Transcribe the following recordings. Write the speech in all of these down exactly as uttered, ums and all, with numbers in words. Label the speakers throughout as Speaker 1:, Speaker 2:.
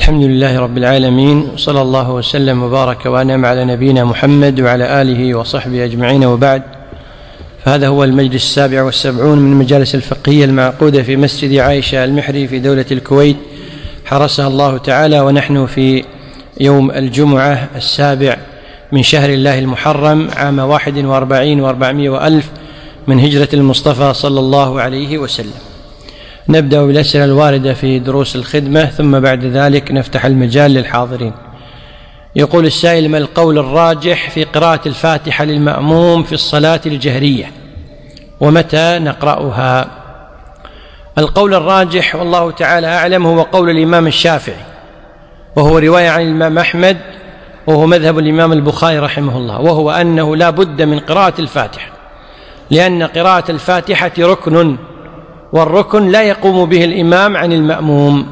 Speaker 1: الحمد لله رب العالمين، وصلى الله وسلم وبارك وأنعم على نبينا محمد وعلى آله وصحبه أجمعين، وبعد. فهذا هو المجلس السابع والسبعون من المجالس الفقهية المعقودة في مسجد عائشة المحري في دولة الكويت حرسها الله تعالى، ونحن في يوم الجمعة السابع من شهر الله المحرم عام واحد وأربعين وأربعمائة وألف من هجرة المصطفى صلى الله عليه وسلم. نبدأ بالأسئلة الواردة في دروس الخدمة، ثم بعد ذلك نفتح المجال للحاضرين. يقول السائل: ما القول الراجح في قراءة الفاتحة للمأموم في الصلاة الجهرية، ومتى نقرأها؟ القول الراجح والله تعالى أعلم هو قول الإمام الشافعي، وهو رواية عن الإمام أحمد، وهو مذهب الإمام البخاري رحمه الله، وهو أنه لا بد من قراءة الفاتحة، لأن قراءة الفاتحة ركن، والركن لا يقوم به الإمام عن المأموم.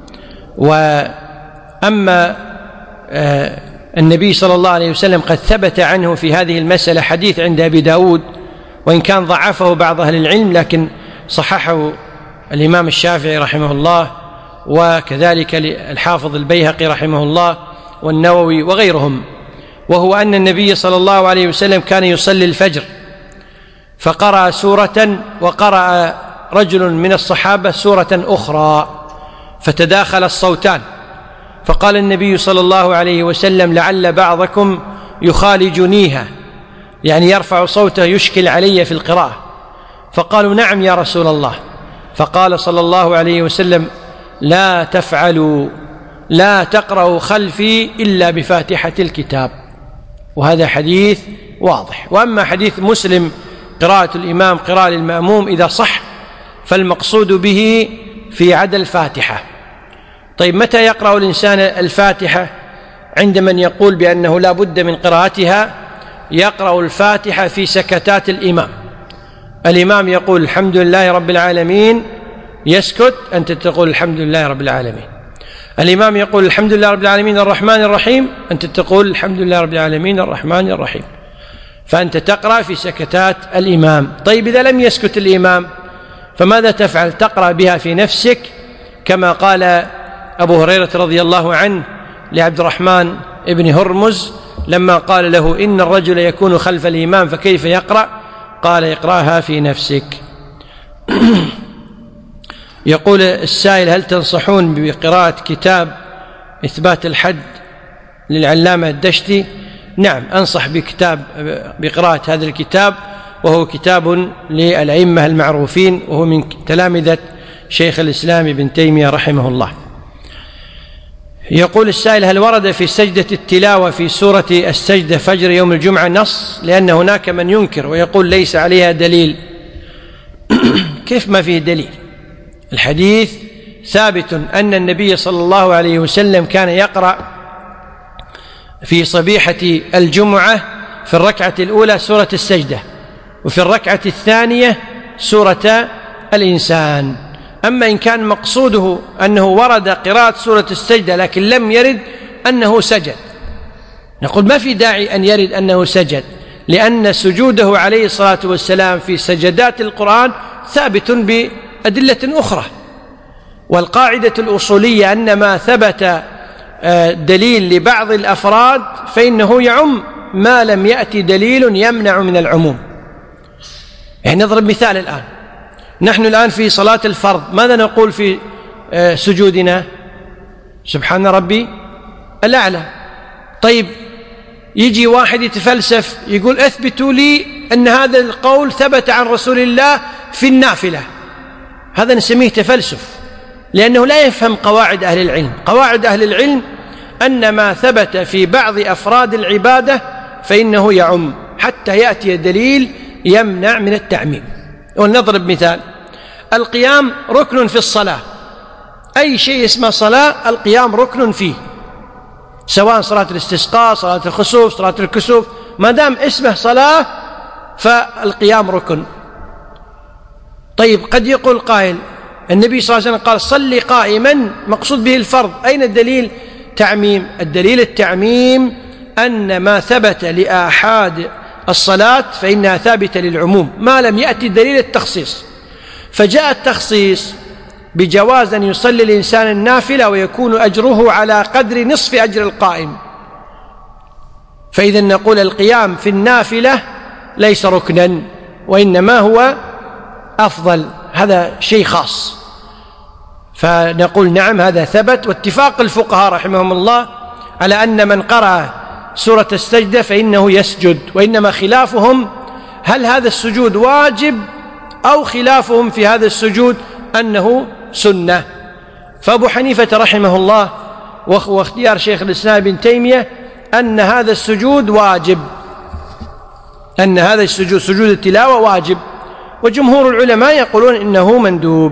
Speaker 1: وأما آه النبي صلى الله عليه وسلم قد ثبت عنه في هذه المسألة حديث عند أبي داود، وإن كان ضعفه بعض أهل العلم لكن صححه الإمام الشافعي رحمه الله، وكذلك الحافظ البيهقي رحمه الله والنووي وغيرهم، وهو أن النبي صلى الله عليه وسلم كان يصلي الفجر فقرأ سورة، وقرأ رجل من الصحابة سورة أخرى، فتداخل الصوتان، فقال النبي صلى الله عليه وسلم: لعل بعضكم يخالجنيها، يعني يرفع صوته يشكل علي في القراءة. فقالوا: نعم يا رسول الله. فقال صلى الله عليه وسلم: لا تفعلوا، لا تقرأوا خلفي إلا بفاتحة الكتاب. وهذا حديث واضح. وأما حديث مسلم قراءة الإمام قراءة للمأموم إذا صح فالمقصود به في عدا الفاتحة. طيب، متى يقرأ الإنسان الفاتحة؟ عند من يقول بأنه لا بد من قراءتها يقرأ الفاتحة في سكتات الإمام. الإمام يقول الحمد لله رب العالمين، يسكت، أنت تقول الحمد لله رب العالمين. الإمام يقول الحمد لله رب العالمين الرحمن الرحيم، أنت تقول الحمد لله رب العالمين الرحمن الرحيم، فأنت تقرأ في سكتات الإمام. طيب، إذا لم يسكت الإمام فماذا تفعل؟ تقرأ بها في نفسك، كما قال أبو هريرة رضي الله عنه لعبد الرحمن ابن هرمز لما قال له: إن الرجل يكون خلف الإمام فكيف يقرأ؟ قال: اقرأها في نفسك. يقول السائل: هل تنصحون بقراءة كتاب إثبات الحد للعلامة الدشتي؟ نعم، أنصح بكتاب بقراءة هذا الكتاب، وهو كتاب للأئمة المعروفين، وهو من تلامذة شيخ الإسلام ابن تيمية رحمه الله. يقول السائل: هل ورد في سجدة التلاوة في سورة السجدة فجر يوم الجمعة نص؟ لأن هناك من ينكر ويقول ليس عليها دليل. كيف ما فيه دليل؟ الحديث ثابت أن النبي صلى الله عليه وسلم كان يقرأ في صبيحة الجمعة في الركعة الأولى سورة السجدة، وفي الركعة الثانية سورة الإنسان. أما إن كان مقصوده أنه ورد قراءة سورة السجدة لكن لم يرد أنه سجد، نقول ما في داعي أن يرد أنه سجد، لأن سجوده عليه الصلاة والسلام في سجدات القرآن ثابت بأدلة أخرى. والقاعدة الأصولية أن ما ثبت دليل لبعض الأفراد فإنه يعم ما لم يأتي دليل يمنع من العموم. يعني نضرب مثال الآن، نحن الآن في صلاة الفرض ماذا نقول في سجودنا؟ سبحان ربي الأعلى. طيب، يجي واحد يتفلسف يقول أثبتوا لي أن هذا القول ثبت عن رسول الله في النافلة. هذا نسميه تفلسف، لأنه لا يفهم قواعد أهل العلم. قواعد أهل العلم أن ما ثبت في بعض أفراد العبادة فإنه يعم حتى يأتي دليل يمنع من التعميم. ونضرب مثال: القيام ركن في الصلاة، أي شيء اسمه صلاة القيام ركن فيه، سواء صلاة الاستسقاء، صلاة الخسوف، صلاة الكسوف، ما دام اسمه صلاة فالقيام ركن. طيب، قد يقول قائل: النبي صلى الله عليه وسلم قال صلي قائما، مقصود به الفرض، أين الدليل؟ تعميم. الدليل التعميم أن ما ثبت لآحاد الصلاة فإنها ثابتة للعموم ما لم يأتي دليل التخصيص. فجاء التخصيص بجواز أن يصلي الإنسان النافلة ويكون أجره على قدر نصف أجر القائم. فإذا نقول القيام في النافلة ليس ركنا، وإنما هو أفضل، هذا شيء خاص. فنقول نعم هذا ثبت، واتفاق الفقهاء رحمهم الله على أن من قرأ سورة السجدة فإنه يسجد، وإنما خلافهم هل هذا السجود واجب أو خلافهم في هذا السجود أنه سنة. فأبو حنيفة رحمه الله واختيار شيخ الإسلام ابن تيمية أن هذا السجود واجب، أن هذا السجود سجود التلاوة واجب، وجمهور العلماء يقولون إنه مندوب.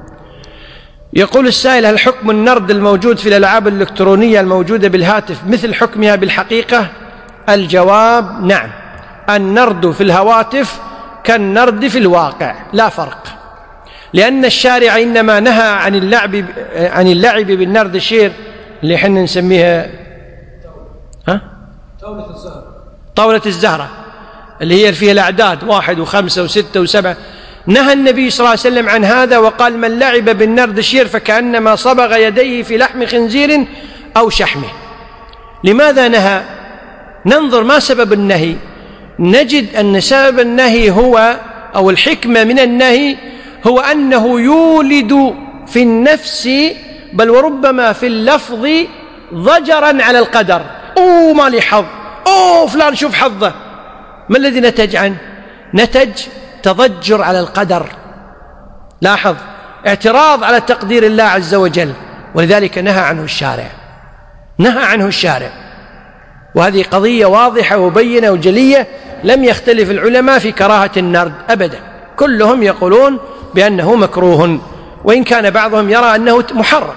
Speaker 1: يقول السائل: هل حكم النرد الموجود في الألعاب الإلكترونية الموجودة بالهاتف مثل حكمها بالحقيقة؟ الجواب: نعم، النرد في الهواتف كالنرد في الواقع، لا فرق، لأن الشارع إنما نهى عن اللعب عن اللعب بالنرد الشير اللي احنا نسميها ها؟ طاولة الزهرة، طاولة الزهرة اللي هي فيها الأعداد واحد وخمسة وستة وسبعة. نهى النبي صلى الله عليه وسلم عن هذا وقال: من لعب بالنرد الشير فكأنما صبغ يديه في لحم خنزير أو شحمه. لماذا نهى؟ ننظر ما سبب النهي، نجد أن سبب النهي هو أو الحكمة من النهي هو أنه يولد في النفس بل وربما في اللفظ ضجرا على القدر. أوه ما لي حظ، أوه فلان شوف حظه. ما الذي نتج عنه؟ نتج تضجر على القدر. لاحظ، اعتراض على تقدير الله عز وجل، ولذلك نهى عنه الشارع، نهى عنه الشارع. وهذه قضية واضحة وبينة وجلية، لم يختلف العلماء في كراهة النرد أبدا، كلهم يقولون بأنه مكروه، وإن كان بعضهم يرى أنه محرم.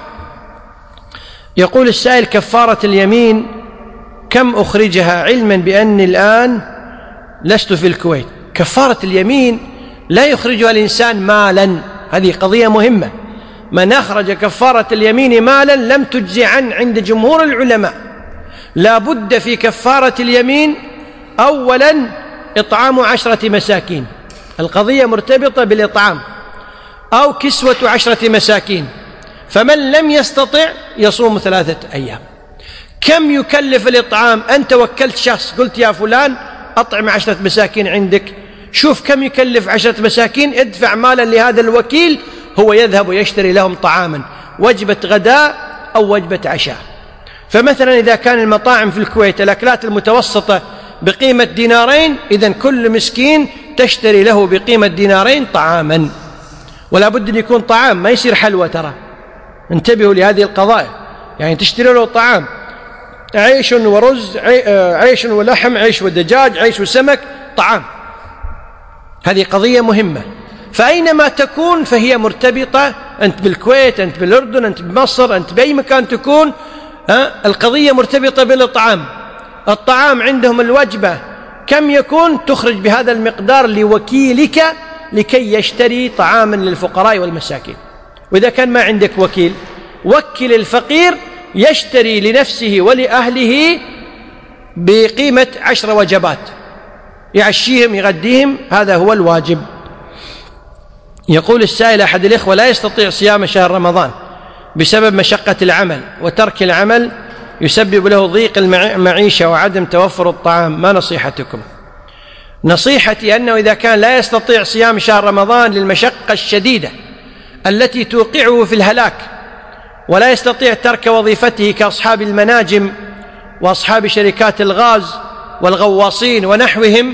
Speaker 1: يقول السائل: كفارة اليمين كم أخرجها علما بأني الآن لست في الكويت؟ كفارة اليمين لا يخرجها الإنسان مالا، هذه قضية مهمة. من أخرج كفارة اليمين مالا لم تجزي عنه عند جمهور العلماء. لا بد في كفارة اليمين أولا إطعام عشرة مساكين، القضية مرتبطة بالإطعام، أو كسوة عشرة مساكين، فمن لم يستطع يصوم ثلاثة أيام. كم يكلف الإطعام؟ أنت وكلت شخص قلت يا فلان أطعم عشرة مساكين عندك، شوف كم يكلف عشرة مساكين، ادفع مالا لهذا الوكيل، هو يذهب ويشتري لهم طعاما، وجبة غداء أو وجبة عشاء. فمثلا إذا كان المطاعم في الكويت الأكلات المتوسطة بقيمة دينارين، إذن كل مسكين تشتري له بقيمة دينارين طعاما، ولا بد أن يكون طعام، ما يصير حلوى. ترى انتبهوا لهذه القضايا، يعني تشتري له طعام، عيش ورز، عيش ولحم، عيش ودجاج، عيش وسمك، طعام. هذه قضية مهمة. فأينما تكون فهي مرتبطة، أنت بالكويت، أنت بالأردن، أنت بمصر، أنت بأي مكان تكون، ها القضية مرتبطة بالطعام. الطعام عندهم الوجبة كم يكون، تخرج بهذا المقدار لوكيلك لكي يشتري طعاما للفقراء والمساكين. وإذا كان ما عندك وكيل، وكل الفقير يشتري لنفسه ولأهله بقيمة عشر وجبات، يعشيهم يغديهم، هذا هو الواجب. يقول السائل: أحد الإخوة لا يستطيع صيام شهر رمضان بسبب مشقة العمل، وترك العمل يسبب له ضيق المعيشة وعدم توفر الطعام، ما نصيحتكم؟ نصيحتي أنه إذا كان لا يستطيع صيام شهر رمضان للمشقة الشديدة التي توقعه في الهلاك، ولا يستطيع ترك وظيفته كأصحاب المناجم وأصحاب شركات الغاز والغواصين ونحوهم،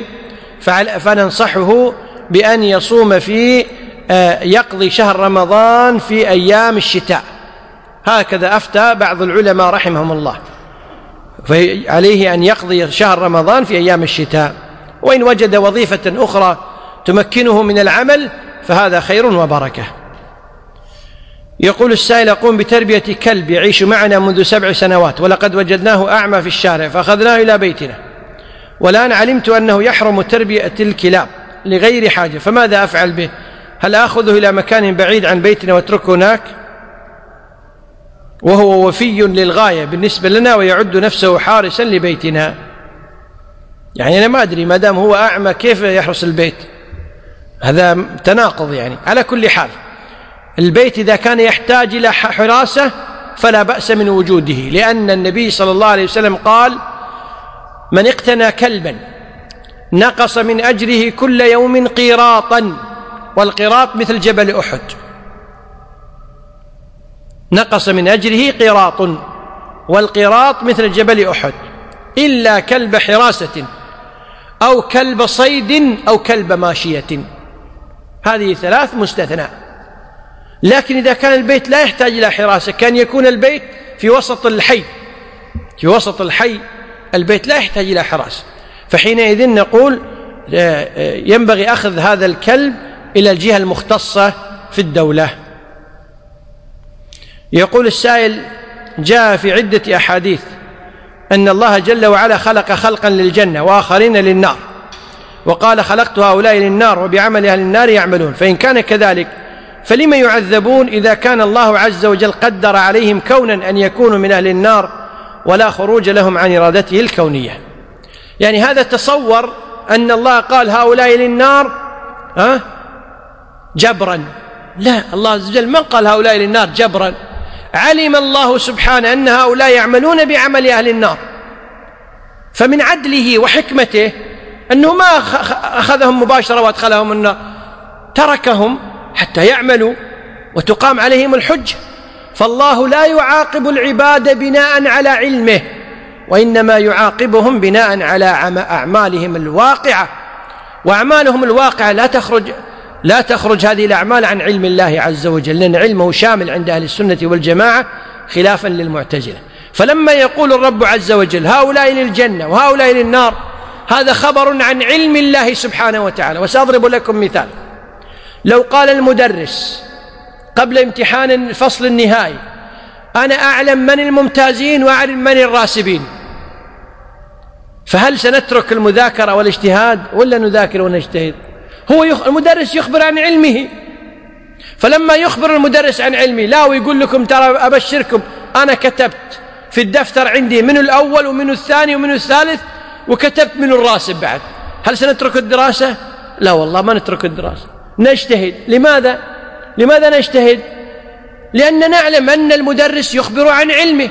Speaker 1: فننصحه بأن يصوم في يقضي شهر رمضان في أيام الشتاء. هكذا أفتى بعض العلماء رحمهم الله، فعليه أن يقضي شهر رمضان في أيام الشتاء، وإن وجد وظيفة أخرى تمكنه من العمل فهذا خير وبركة. يقول السائل: أقوم بتربية كلب يعيش معنا منذ سبع سنوات، ولقد وجدناه أعمى في الشارع فأخذناه إلى بيتنا، والآن علمت أنه يحرم تربية الكلاب لغير حاجة، فماذا أفعل به؟ هل أخذه إلى مكان بعيد عن بيتنا واتركه هناك وهو وفي للغاية بالنسبة لنا ويعد نفسه حارسا لبيتنا؟ يعني أنا ما أدري، ما دام هو أعمى كيف يحرس البيت؟ هذا تناقض. يعني على كل حال البيت إذا كان يحتاج إلى حراسة فلا بأس من وجوده، لأن النبي صلى الله عليه وسلم قال: من اقتنى كلبا نقص من أجره كل يوم قيراطا، والقيراط مثل جبل أحد، نقص من أجره قيراط، والقيراط مثل جبل أحد، إلا كلب حراسة أو كلب صيد أو كلب ماشية، هذه ثلاث مستثنى. لكن إذا كان البيت لا يحتاج إلى حراسة، كان يكون البيت في وسط الحي، في وسط الحي البيت لا يحتاج إلى حراسة، فحينئذ نقول ينبغي أخذ هذا الكلب إلى الجهة المختصة في الدولة. يقول السائل: جاء في عدة أحاديث أن الله جل وعلا خلق خلقا للجنة وآخرين للنار، وقال: خلقت هؤلاء للنار وبعمل أهل النار يعملون، فإن كان كذلك فلما يعذبون إذا كان الله عز وجل قدر عليهم كونا أن يكونوا من أهل النار ولا خروج لهم عن إرادته الكونية؟ يعني هذا تصور أن الله قال هؤلاء للنار ها جبرا، لا، الله عز وجل ما قال هؤلاء للنار جبرا، علم الله سبحانه أن هؤلاء يعملون بعمل أهل النار، فمن عدله وحكمته أنه ما أخذهم مباشرة وأدخلهم النار، تركهم حتى يعملوا وتقام عليهم الحجة. فالله لا يعاقب العباد بناء على علمه، وإنما يعاقبهم بناء على أعمالهم الواقعة، وأعمالهم الواقعة لا تخرج لا تخرج هذه الأعمال عن علم الله عز وجل، لأن علمه شامل عند أهل السنة والجماعة خلافا للمعتزلة. فلما يقول الرب عز وجل هؤلاء للجنة وهؤلاء للنار، هذا خبر عن علم الله سبحانه وتعالى. وسأضرب لكم مثال: لو قال المدرس قبل امتحان الفصل النهائي: أنا أعلم من الممتازين وأعلم من الراسبين، فهل سنترك المذاكرة والاجتهاد ولا نذاكر ونجتهد؟ هو يخ... المدرس يخبر عن علمه، فلما يخبر المدرس عن علمه لا ويقول لكم ترى أبشركم أنا كتبت في الدفتر عندي من الأول ومن الثاني ومن الثالث وكتبت من الراسب بعد، هل سنترك الدراسة؟ لا والله ما نترك الدراسة، نجتهد. لماذا؟ لماذا نجتهد؟ لأننا نعلم أن المدرس يخبر عن علمه،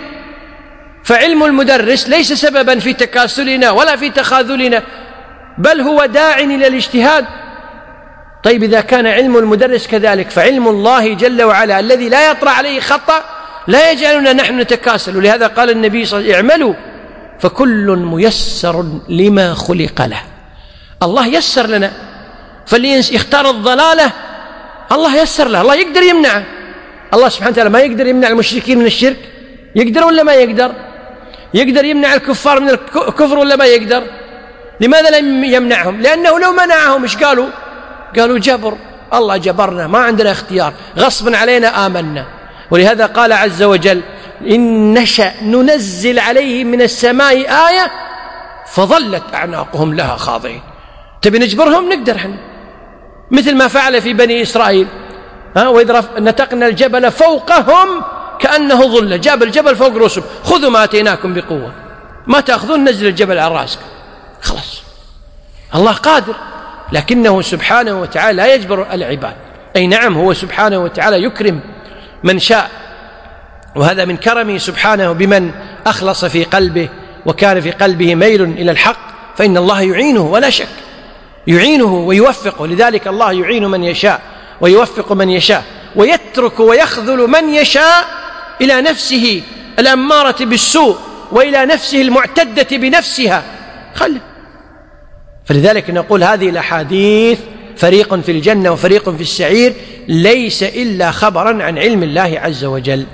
Speaker 1: فعلم المدرس ليس سببا في تكاسلنا ولا في تخاذلنا، بل هو داع إلى الاجتهاد. طيب إذا كان علم المدرس كذلك، فعلم الله جل وعلا الذي لا يطرأ عليه خطأ لا يجعلنا نحن نتكاسل. ولهذا قال النبي صلى الله عليه وسلم: اعملوا فكل ميسر لما خلق له. الله يسر لنا، فاللي يختار الضلالة الله يسر له، الله يقدر يمنعه. الله سبحانه وتعالى ما يقدر يمنع المشركين من الشرك؟ يقدر ولا ما يقدر؟ يقدر يمنع الكفار من الكفر ولا ما يقدر؟ لماذا لم يمنعهم؟ لأنه لو منعهم إيش قالوا؟ قالوا جبر، الله جبرنا، ما عندنا اختيار، غصبا علينا آمنا. ولهذا قال عز وجل: إن نشأ ننزل عليهم من السماء آية فظلت أعناقهم لها خاضعين. تبي نجبرهم؟ نقدر حنا، مثل ما فعل في بني إسرائيل، ها وإذ نتقنا الجبل فوقهم كأنه ظلة، جاب الجبل فوق رؤوسهم، خذوا ما أتيناكم بقوة، ما تأخذون نزل الجبل على رأسك، خلاص. الله قادر، لكنه سبحانه وتعالى لا يجبر العباد. أي نعم، هو سبحانه وتعالى يكرم من شاء، وهذا من كرمه سبحانه بمن أخلص في قلبه وكان في قلبه ميل إلى الحق، فإن الله يعينه ولا شك، يعينه ويوفقه. لذلك الله يعين من يشاء ويوفق من يشاء، ويترك ويخذل من يشاء إلى نفسه الأمارة بالسوء وإلى نفسه المعتدة بنفسها، خله. فلذلك نقول هذه الأحاديث فريق في الجنة وفريق في السعير ليس إلا خبرا عن علم الله عز وجل.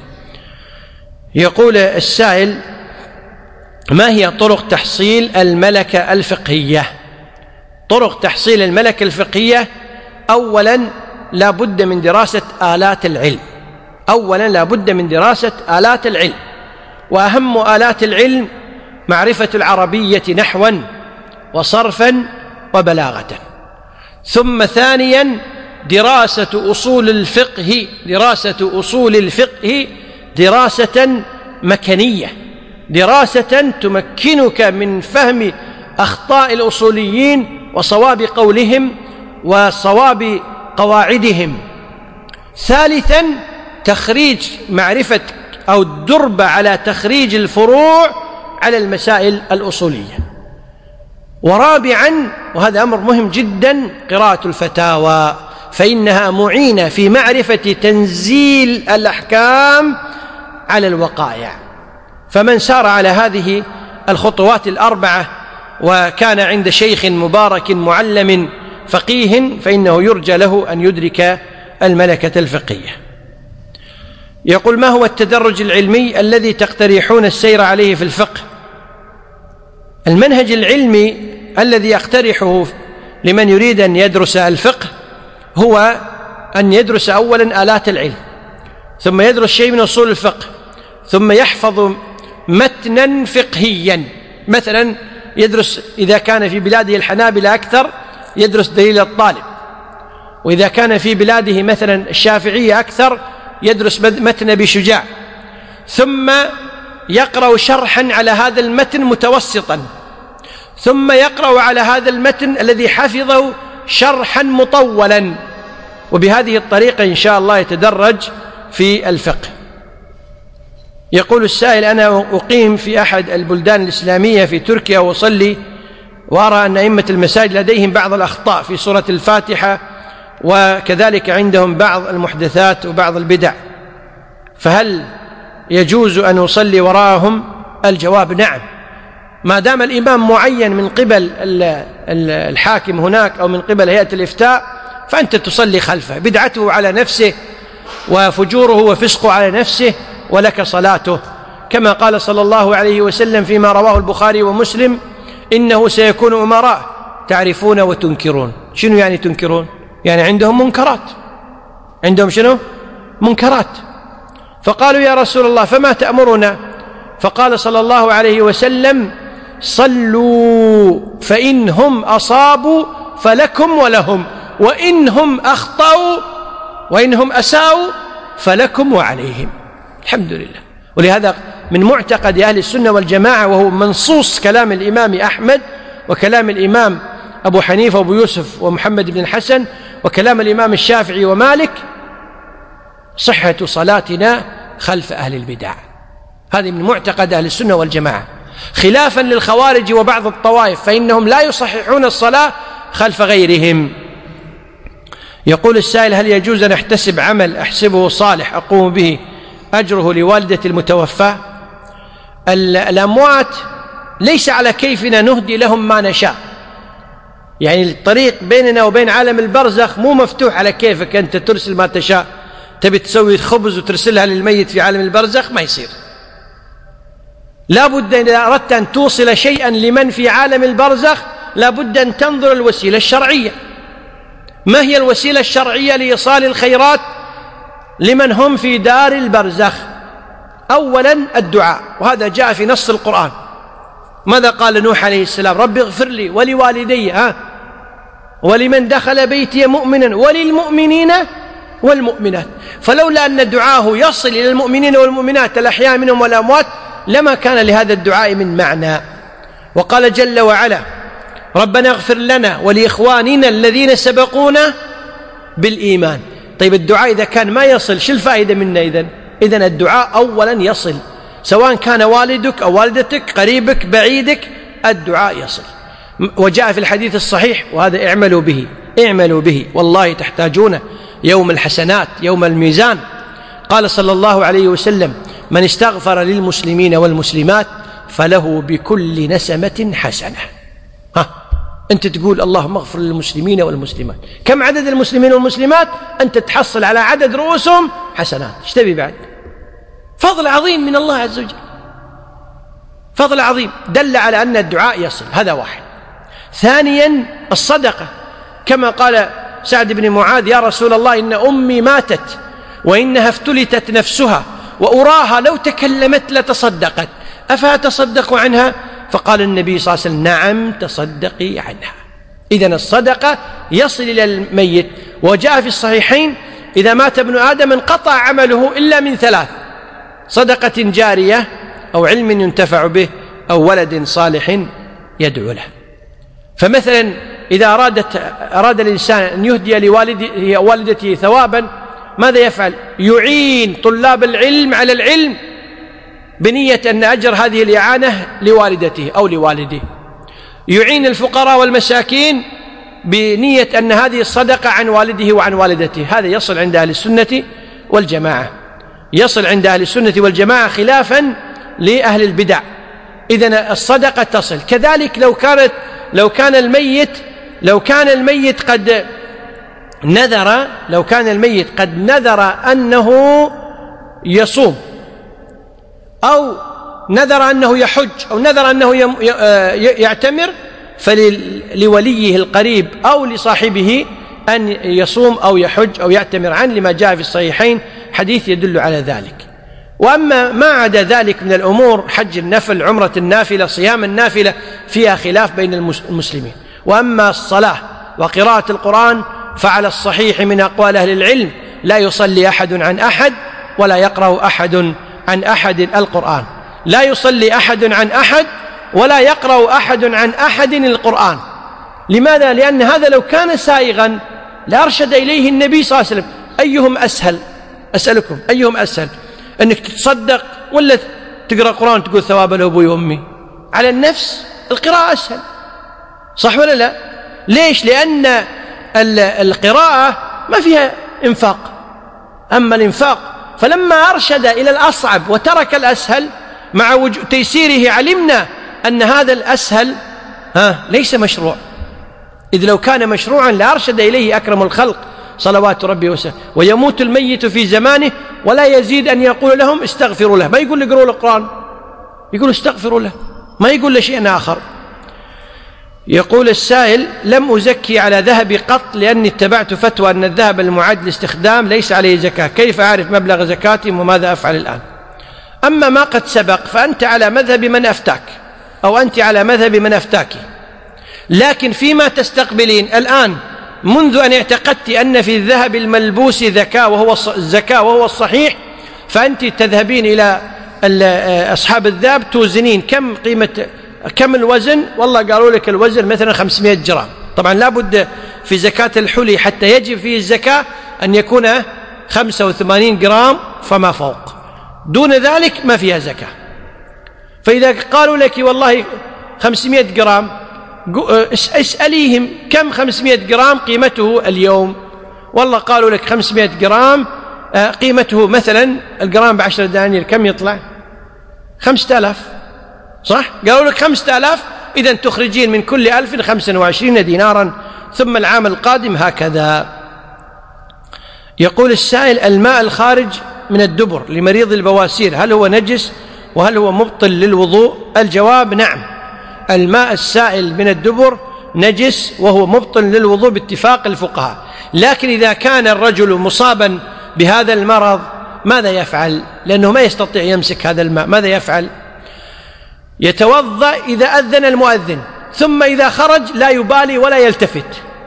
Speaker 1: يقول السائل: ما هي طرق تحصيل الملكة الفقهية؟ طرق تحصيل الملكة الفقهية: أولا لا بد من دراسة آلات العلم، أولا لا بد من دراسة آلات العلم، وأهم آلات العلم معرفة العربية نحوا وصرفا وبلاغة. ثم ثانيا دراسة أصول الفقه، دراسة أصول الفقه دراسة مكنية، دراسة تمكنك من فهم أخطاء الأصوليين وصواب قولهم وصواب قواعدهم. ثالثا تخريج معرفة أو الدربة على تخريج الفروع على المسائل الأصولية. ورابعا، وهذا أمر مهم جدا، قراءة الفتاوى، فإنها معينة في معرفة تنزيل الأحكام على الوقائع. فمن سار على هذه الخطوات الأربعة وكان عند شيخ مبارك معلم فقيه فإنه يرجى له أن يدرك الملكة الفقهية. يقول: ما هو التدرج العلمي الذي تقترحون السير عليه في الفقه؟ المنهج العلمي الذي يقترحه لمن يريد أن يدرس الفقه هو أن يدرس أولا آلات العلم، ثم يدرس شيء من أصول الفقه، ثم يحفظ متنا فقهيا. مثلا يدرس إذا كان في بلاده الحنابلة أكثر يدرس دليل الطالب، وإذا كان في بلاده مثلا الشافعية أكثر يدرس متن أبي شجاع، ثم يقرأ شرحا على هذا المتن متوسطا، ثم يقرأ على هذا المتن الذي حفظه شرحا مطولا، وبهذه الطريقة إن شاء الله يتدرج في الفقه. يقول السائل: أنا أقيم في أحد البلدان الإسلامية في تركيا وأصلي، وأرى أن أئمة المساجد لديهم بعض الأخطاء في سورة الفاتحة، وكذلك عندهم بعض المحدثات وبعض البدع، فهل يجوز أن أصلي وراءهم؟ الجواب: نعم، ما دام الإمام معين من قبل الحاكم هناك أو من قبل هيئة الإفتاء فأنت تصلي خلفه، بدعته على نفسه وفجوره وفسقه على نفسه، ولك صلاته، كما قال صلى الله عليه وسلم فيما رواه البخاري ومسلم: إنه سيكون أمراء تعرفون وتنكرون. شنو يعني تنكرون؟ يعني عندهم منكرات، عندهم شنو؟ منكرات. فقالوا: يا رسول الله فما تأمرنا؟ فقال صلى الله عليه وسلم: صلوا فإنهم أصابوا فلكم ولهم، وإنهم أخطأوا وإنهم أساءوا فلكم وعليهم. الحمد لله. ولهذا من معتقد أهل السنة والجماعة، وهو منصوص كلام الإمام أحمد وكلام الإمام أبو حنيفة وأبو يوسف ومحمد بن الحسن وكلام الإمام الشافعي ومالك، صحة صلاتنا خلف أهل البدع. هذه من معتقد أهل السنة والجماعة، خلافا للخوارج وبعض الطوائف فإنهم لا يصححون الصلاة خلف غيرهم. يقول السائل: هل يجوز أن أحتسب عمل أحسبه صالح أقوم به أجره لوالدة المتوفى؟ الأموات ليس على كيفنا نهدي لهم ما نشاء، يعني الطريق بيننا وبين عالم البرزخ مو مفتوح على كيفك أنت ترسل ما تشاء. تبي تسوي خبز وترسلها للميت في عالم البرزخ ما يصير. لا بد إذا أردت أن توصل شيئا لمن في عالم البرزخ لا بد أن تنظر الوسيلة الشرعية. ما هي الوسيلة الشرعية لإيصال الخيرات لمن هم في دار البرزخ؟ أولا الدعاء، وهذا جاء في نص القرآن. ماذا قال نوح عليه السلام؟ رب اغفر لي ولوالدي ها ولمن دخل بيتي مؤمنا وللمؤمنين والمؤمنات. فلولا أن دعاه يصل إلى المؤمنين والمؤمنات الأحياء منهم والأموات لما كان لهذا الدعاء من معنى. وقال جل وعلا: ربنا اغفر لنا ولإخواننا الذين سبقونا بالإيمان. طيب الدعاء إذا كان ما يصل شو الفائدة منه؟ إذن إذن الدعاء أولا يصل، سواء كان والدك أو والدتك، قريبك بعيدك، الدعاء يصل. وجاء في الحديث الصحيح، وهذا اعملوا به اعملوا به والله تحتاجونه يوم الحسنات يوم الميزان. قال صلى الله عليه وسلم: من استغفر للمسلمين والمسلمات فله بكل نسمة حسنة. ها أنت تقول اللهم اغفر للمسلمين والمسلمات، كم عدد المسلمين والمسلمات؟ أنت تحصل على عدد رؤوسهم حسنات. ايش تبي بعد؟ فضل عظيم من الله عز وجل، فضل عظيم دل على أن الدعاء يصل. هذا واحد. ثانيا الصدقة، كما قال سعد بن معاذ: يا رسول الله إن أمي ماتت وإنها افتلتت نفسها وأراها لو تكلمت لتصدقت، أفأتصدق عنها؟ فقال النبي صلى الله عليه وسلم: نعم تصدقي عنها. إذن الصدقة يصل إلى الميت. وجاء في الصحيحين: إذا مات ابن آدم انقطع عمله إلا من ثلاث: صدقة جارية أو علم ينتفع به أو ولد صالح يدعو له. فمثلا إذا أرادت أراد الإنسان أن يهدي لوالده والدته ثوابا ماذا يفعل؟ يعين طلاب العلم على العلم بنية أن أجر هذه الإعانة لوالدته أو لوالده. يعين الفقراء والمساكين بنية أن هذه الصدقة عن والده وعن والدته. هذا يصل عند أهل السنة والجماعة، يصل عند أهل السنة والجماعة خلافا لأهل البدع. إذن الصدقة تصل. كذلك لو كانت لو كان الميت لو كان الميت قد نذر لو كان الميت قد نذر أنه يصوم أو نذر أنه يحج أو نذر أنه يعتمر، فلوليه القريب أو لصاحبه أن يصوم أو يحج أو يعتمر عنه، لما جاء في الصحيحين حديث يدل على ذلك. وأما ما عدا ذلك من الأمور، حج النفل، عمرة النافلة، صيام النافلة، فيها خلاف بين المسلمين. وأما الصلاة وقراءة القرآن فعلى الصحيح من أقوال أهل العلم لا يصلي أحد عن أحد ولا يقرأ أحد عن أحد القرآن. لا يصلي أحد عن أحد ولا يقرأ أحد عن أحد القرآن. لماذا؟ لأن هذا لو كان سائغا لأرشد إليه النبي صلى الله عليه وسلم. أيهم أسهل؟ أسألكم أيهم أسهل، أنك تتصدق ولا تقرأ قرآن تقول ثواب لأبوي وأمي؟ على النفس القراءة أسهل، صح ولا لا؟ ليش؟ لأن القراءة ما فيها إنفاق. أما الإنفاق فلما أرشد إلى الأصعب وترك الأسهل مع تيسيره علمنا أن هذا الأسهل ها ليس مشروع، إذ لو كان مشروعا لأرشد إليه أكرم الخلق صلوات ربي وسلامه. ويموت الميت في زمانه ولا يزيد أن يقول لهم استغفروا له، ما يقول اقرأوا القرآن، يقول استغفروا له، ما يقول له شيء آخر. يقول السائل: لم أزكي على ذهبي قط لأني اتبعت فتوى أن الذهب المعد لاستخدام ليس عليه زكاة، كيف أعرف مبلغ زكاتي وماذا أفعل الآن؟ أما ما قد سبق فأنت على مذهب من أفتاك أو أنت على مذهب من أفتاك، لكن فيما تستقبلين الآن منذ أن اعتقدت أن في الذهب الملبوس زكاة وهو الزكاة وهو الصحيح، فأنت تذهبين إلى أصحاب الذهب توزنين كم قيمة كم الوزن، والله قالوا لك الوزن مثلا خمسمائة جرام. طبعا لابد في زكاة الحلي حتى يجب فيه الزكاة أن يكون خمسة وثمانين جرام فما فوق، دون ذلك ما فيها زكاة. فإذا قالوا لك والله خمسمائة جرام، اسأليهم كم خمسمائة جرام قيمته اليوم، والله قالوا لك خمسمائة جرام قيمته مثلا الجرام بعشرة دنانير، كم يطلع؟ خمسة آلاف، صح؟ قالوا لك خمسة آلاف، إذن تخرجين من كل ألف خمسة وعشرين دينارا، ثم العام القادم هكذا. يقول السائل: الماء الخارج من الدبر لمريض البواسير هل هو نجس وهل هو مبطل للوضوء؟ الجواب: نعم، الماء السائل من الدبر نجس وهو مبطل للوضوء باتفاق الفقهاء. لكن إذا كان الرجل مصابا بهذا المرض ماذا يفعل؟ لأنه ما يستطيع يمسك هذا الماء، ماذا يفعل؟ يتوضأ إذا أذن المؤذن، ثم إذا خرج لا يبالي ولا يلتفت.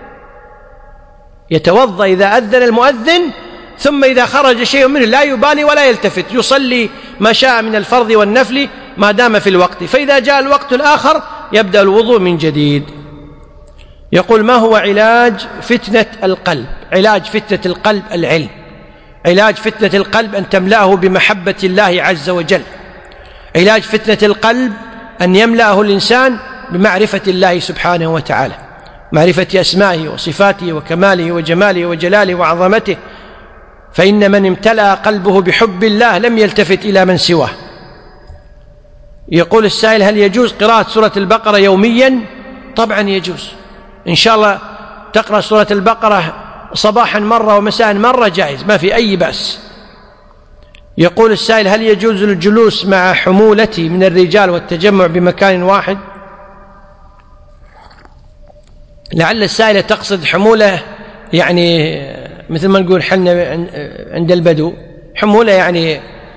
Speaker 1: يتوضأ إذا أذن المؤذن، ثم إذا خرج شيء منه لا يبالي ولا يلتفت، يصلي ما شاء من الفرض والنفل ما دام في الوقت، فإذا جاء الوقت الآخر يبدأ الوضوء من جديد. يقول: ما هو علاج فتنة القلب؟ علاج فتنة القلب العلم. علاج فتنة القلب أن تملأه بمحبة الله عز وجل. علاج فتنة القلب أن يملأه الإنسان بمعرفة الله سبحانه وتعالى، معرفة أسمائه وصفاته وكماله وجماله وجلاله وعظمته، فإن من امتلأ قلبه بحب الله لم يلتفت إلى من سواه. يقول السائل: هل يجوز قراءة سورة البقرة يوميا؟ طبعا يجوز، إن شاء الله تقرأ سورة البقرة صباحا مرة ومساء مرة جائز، ما في أي بأس. يقول السائل: هل يجوز الجلوس مع حمولتي من الرجال والتجمع بمكان واحد؟ لعل السائلة تقصد حمولة يعني مثل ما نقول حنا عند البدو، حمولة يعني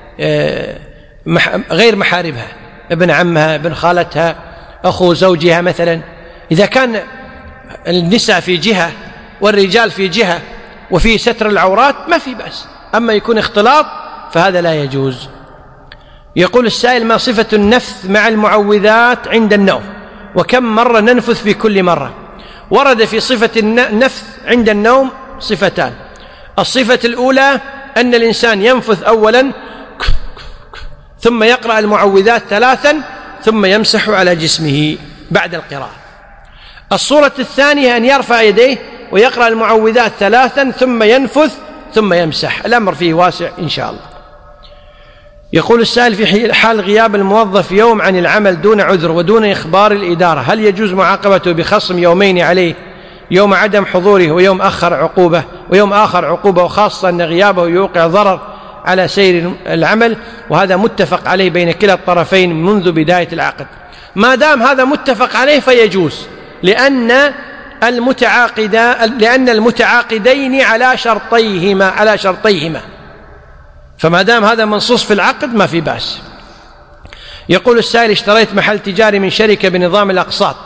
Speaker 1: غير محاربها، ابن عمها، ابن خالتها، أخو زوجها مثلا. إذا كان النساء في جهة والرجال في جهة وفي ستر العورات ما في بأس، أما يكون اختلاط فهذا لا يجوز. يقول السائل: ما صفة النفث مع المعوذات عند النوم، وكم مرة ننفث في كل مرة؟ ورد في صفة النفث عند النوم صفتان: الصفة الأولى أن الإنسان ينفث أولا ثم يقرأ المعوذات ثلاثا ثم يمسح على جسمه بعد القراءة. الصورة الثانية أن يرفع يديه ويقرأ المعوذات ثلاثا ثم ينفث ثم يمسح. الأمر فيه واسع إن شاء الله. يقول السائل: في حال غياب الموظف يوم عن العمل دون عذر ودون إخبار الإدارة، هل يجوز معاقبته بخصم يومين عليه، يوم عدم حضوره ويوم آخر عقوبة ويوم آخر عقوبة، وخاصة أن غيابه يوقع ضرر على سير العمل، وهذا متفق عليه بين كلا الطرفين منذ بداية العقد؟ ما دام هذا متفق عليه فيجوز، لأن المتعاقدا لأن المتعاقدين على شرطيهما على شرطيهما فما دام هذا منصوص في العقد ما في بأس. يقول السائل: اشتريت محل تجاري من شركة بنظام الأقساط،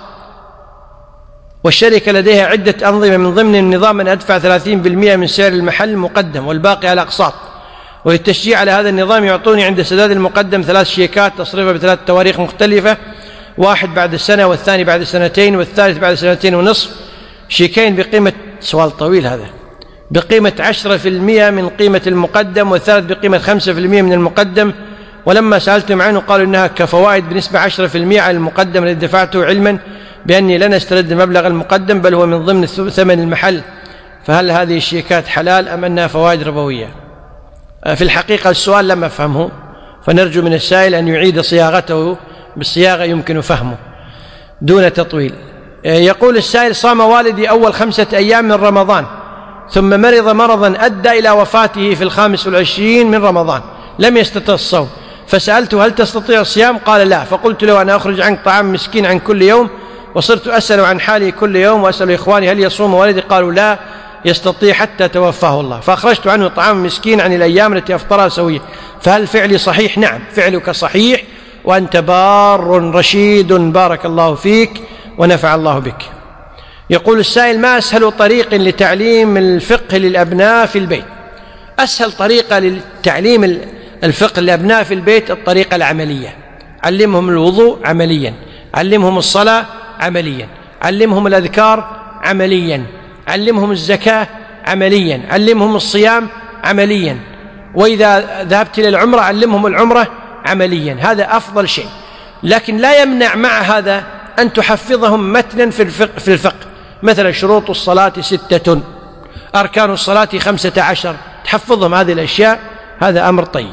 Speaker 1: والشركة لديها عدة أنظمة، من ضمن النظام أن أدفع ثلاثين بالمئة من سعر المحل مقدم والباقي على أقساط، وللتشجيع على هذا النظام يعطوني عند سداد المقدم ثلاث شيكات تصرفها بثلاث تواريخ مختلفة، واحد بعد السنة والثاني بعد سنتين والثالث بعد سنتين ونصف، شيكين بقيمة، سؤال طويل هذا، بقيمة عشرة في المئة من قيمة المقدم، والثالث بقيمة خمسة في المئة من المقدم، ولما سألتم عنه قالوا إنها كفوائد بنسبة عشرة في المئة على المقدم الذي دفعته، علما بأني لن أسترد مبلغ المقدم بل هو من ضمن ثمن المحل، فهل هذه الشيكات حلال أم أنها فوائد ربوية؟ في الحقيقة السؤال لم أفهمه، فنرجو من السائل أن يعيد صياغته بالصياغة يمكن فهمه دون تطويل. يقول السائل: صام والدي أول خمسة أيام من رمضان ثم مرض مرضا أدى إلى وفاته في الخامس والعشرين من رمضان، لم يستطع الصوم، فسألته: هل تستطيع الصيام؟ قال: لا. فقلت له: أنا أخرج عنك طعام مسكين عن كل يوم، وصرت أسأل عن حالي كل يوم وأسأل إخواني هل يصوم والدي؟ قالوا: لا يستطيع حتى توفاه الله، فأخرجت عنه طعام مسكين عن الأيام التي أفطرها سوية، فهل فعلي صحيح؟ نعم، فعلك صحيح، وأنت بار رشيد، بارك الله فيك ونفع الله بك. يقول السائل: ما أسهل طريق لتعليم الفقه للأبناء في البيت؟ أسهل طريقة لتعليم الفقه للأبناء في البيت الطريقة العملية، علمهم الوضوء عمليا، علمهم الصلاة عمليا، علمهم الأذكار عمليا، علمهم الزكاة عمليا، علمهم الصيام عمليا، وإذا ذهبت إلى العمرة علمهم العمرة عمليا، هذا أفضل شيء. لكن لا يمنع مع هذا أن تحفظهم متنا في الفقه, في الفقه مثلا شروط الصلاة ستة، أركان الصلاة خمسة عشر، تحفظهم هذه الأشياء، هذا أمر طيب.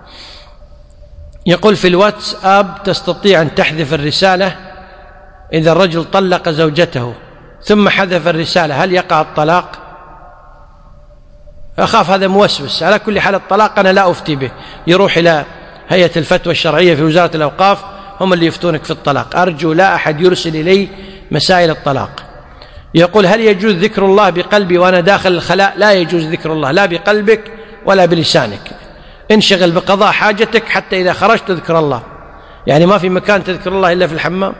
Speaker 1: يقول: في الواتساب تستطيع أن تحذف الرسالة إذا الرجل طلق زوجته ثم حذف الرسالة، هل يقع الطلاق؟ أخاف هذا موسوس. على كل حال الطلاق أنا لا أفتي به، يروح إلى هيئة الفتوى الشرعية في وزارة الأوقاف، هم اللي يفتونك في الطلاق، أرجو لا أحد يرسل إلي مسائل الطلاق. يقول: هل يجوز ذكر الله بقلبي وأنا داخل الخلاء؟ لا يجوز ذكر الله لا بقلبك ولا بلسانك، انشغل بقضاء حاجتك حتى إذا خرجت تذكر الله، يعني ما في مكان تذكر الله إلا في الحمام.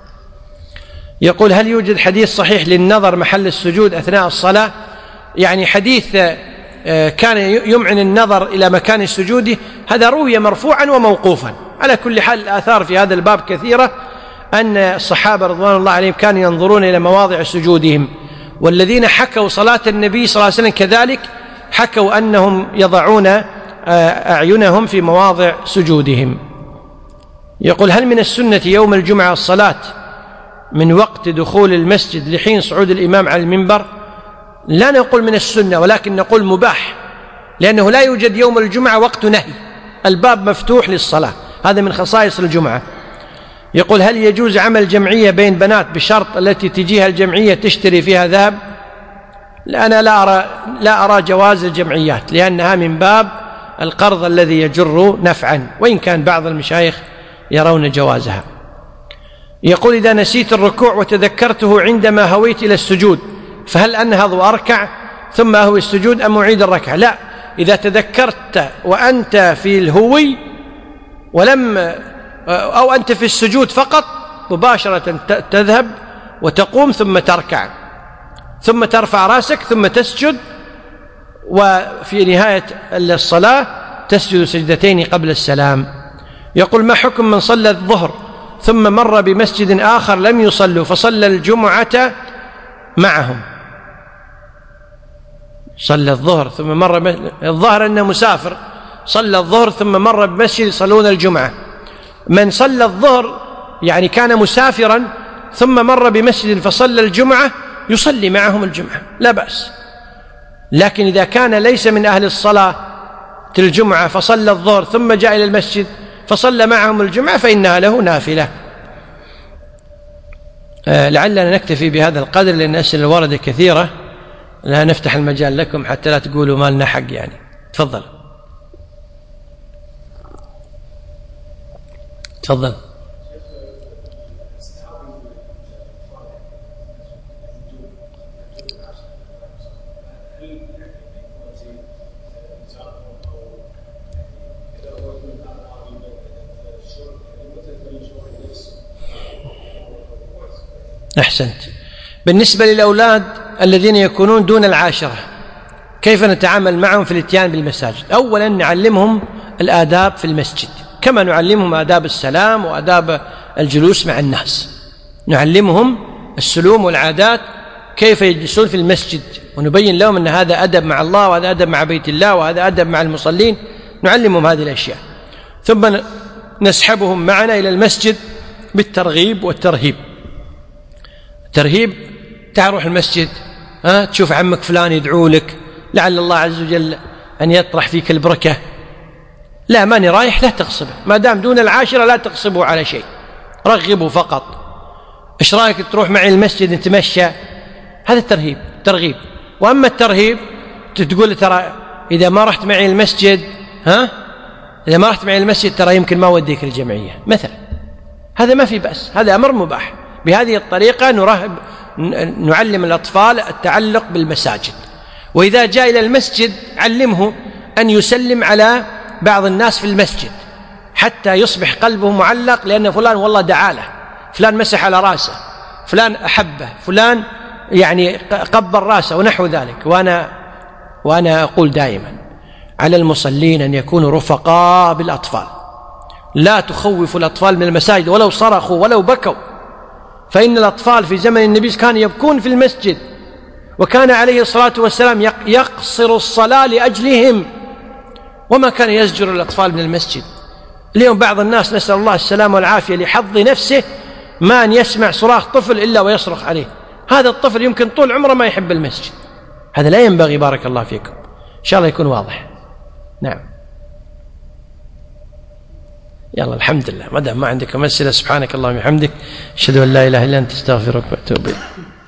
Speaker 1: يقول: هل يوجد حديث صحيح للنظر محل السجود أثناء الصلاة؟ يعني حديث كان يمعن النظر إلى مكان السجود، هذا روي مرفوعا وموقوفا. على كل حال الآثار في هذا الباب كثيرة، أن الصحابة رضوان الله عليهم كانوا ينظرون إلى مواضع سجودهم، والذين حكوا صلاة النبي صلى الله عليه وسلم كذلك حكوا أنهم يضعون أعينهم في مواضع سجودهم. يقول: هل من السنة يوم الجمعة الصلاة من وقت دخول المسجد لحين صعود الإمام على المنبر؟ لا نقول من السنة، ولكن نقول مباح، لأنه لا يوجد يوم الجمعة وقت نهي، الباب مفتوح للصلاة، هذا من خصائص الجمعة. يقول: هل يجوز عمل جمعية بين بنات بشرط التي تجيها الجمعية تشتري فيها ذهب؟ لا، أنا لا أرى, لا أرى جواز الجمعيات، لأنها من باب القرض الذي يجر نفعا، وإن كان بعض المشايخ يرون جوازها. يقول: إذا نسيت الركوع وتذكرته عندما هويت إلى السجود، فهل أنهض وأركع ثم أهوي السجود أم أعيد الركعة؟ لا، إذا تذكرت وأنت في الهوي ولم أو أنت في السجود فقط، مباشرة تذهب وتقوم ثم تركع ثم ترفع رأسك ثم تسجد، وفي نهاية الصلاة تسجد سجدتين قبل السلام. يقول: ما حكم من صلى الظهر ثم مر بمسجد آخر لم يصلوا فصلى الجمعة معهم؟ صلى الظهر ثم مر ب... الظاهر أنه مسافر، صلى الظهر ثم مر بمسجد يصلون الجمعة. من صلى الظهر يعني كان مسافرا ثم مر بمسجد فصلى الجمعة يصلي معهم الجمعة لا بأس. لكن إذا كان ليس من أهل الصلاة الجمعة فصلى الظهر ثم جاء إلى المسجد فصلى معهم الجمعة فإنها له نافلة. آه لعلنا نكتفي بهذا القدر لأن الأسئلة الواردة كثيرة، لا نفتح المجال لكم حتى لا تقولوا ما لنا حق يعني. تفضل تفضل. أحسنت. بالنسبة للأولاد الذين يكونون دون العاشرة كيف نتعامل معهم في الاتيان بالمساجد؟ أولا نعلمهم الآداب في المسجد كما نعلمهم آداب السلام وآداب الجلوس مع الناس، نعلمهم السلوم والعادات كيف يجلسون في المسجد، ونبين لهم أن هذا أدب مع الله وهذا أدب مع بيت الله وهذا أدب مع المصلين، نعلمهم هذه الأشياء. ثم نسحبهم معنا إلى المسجد بالترغيب والترهيب. ترهيب، تعال روح المسجد، ها تشوف عمك فلان يدعو لك لعل الله عز وجل أن يطرح فيك البركة. لا ماني رايح، لا تغصبه، ما دام دون العاشرة لا تغصبه على شيء، رغبه فقط. إيش رأيك تروح معي المسجد نتمشى؟ هذا الترهيب ترغيب. وأما الترهيب تقول ترى إذا ما رحت معي المسجد، ها إذا ما رحت معي المسجد ترى يمكن ما أوديك الجمعية مثلا، هذا ما في بأس، هذا أمر مباح. بهذه الطريقة نرهب نعلم الأطفال التعلق بالمساجد. وإذا جاء إلى المسجد علمه أن يسلم على بعض الناس في المسجد حتى يصبح قلبه معلق، لأن فلان والله دعا له، فلان مسح على رأسه، فلان أحبه، فلان يعني قبل رأسه ونحو ذلك. وأنا وأنا أقول دائما على المصلين أن يكونوا رفقاء بالأطفال، لا تخوفوا الأطفال من المساجد ولو صرخوا ولو بكوا، فإن الأطفال في زمن النبي كانوا يبكون في المسجد، وكان عليه الصلاة والسلام يقصر الصلاة لأجلهم وما كان يزجر الأطفال من المسجد. اليوم بعض الناس نسأل الله السلامة والعافية لحظ نفسه ما أن يسمع صراخ طفل إلا ويصرخ عليه، هذا الطفل يمكن طول عمره ما يحب المسجد، هذا لا ينبغي. بارك الله فيكم، إن شاء الله يكون واضح. نعم يلا الحمد لله، ما دام ما عندكم أسئلة سبحانك اللهم وبحمدك أشهد أن لا إله إلا أنت أستغفرك وأتوب إليك.